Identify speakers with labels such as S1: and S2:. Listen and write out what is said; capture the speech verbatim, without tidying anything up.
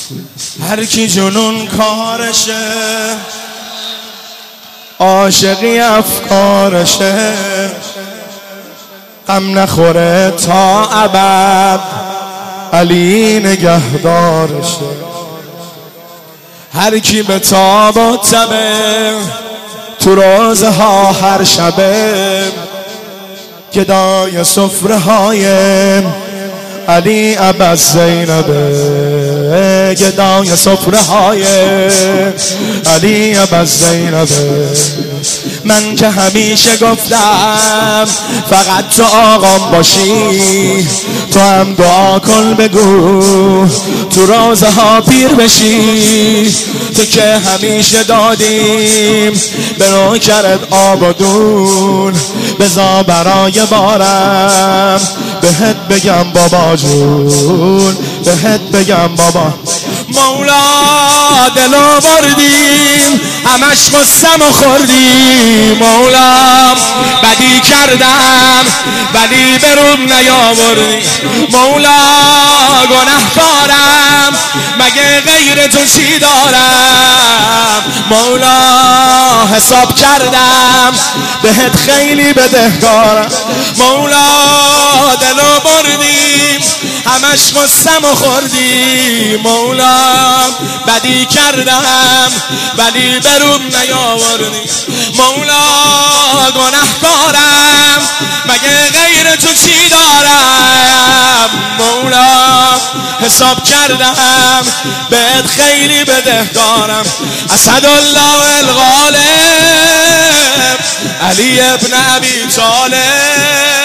S1: هر کی جنون کارشه، عاشقی افکارشه، غم نخوره تا ابد، علی نگهدارشه. هر کی به تاب و تبه، تو روزها هر شبه، گدای سفره های علی ابا زینبه، گدای سفره های علی ابا زینبه. من که همیشه گفتم فقط تو آقام باشی، تو هم دعا کن بگو تو روزها پیر بشی. تو که همیشه دادیم به نوکرت آب و دون، بذار برای بارم بهت بگم بابا جون، بهت بگم بابا. مولا دلو بردیم همش قسم و خوردیم، مولا بدی کردم ولی برون نیاوردی. مولا گناه کارم مگه غیر تو چی دارم، مولا حساب کردم بهت خیلی بدهکارم. مولا دلو بردیم همش قسم و خوردیم، مولا بدی کردم ولی برون نیاوردی. مولا گناه کارم مگه غیر تو چی دارم، مولا حساب کردم بهت خیلی بدهکارم. اسدالله الغالب علی ابن ابی طالب،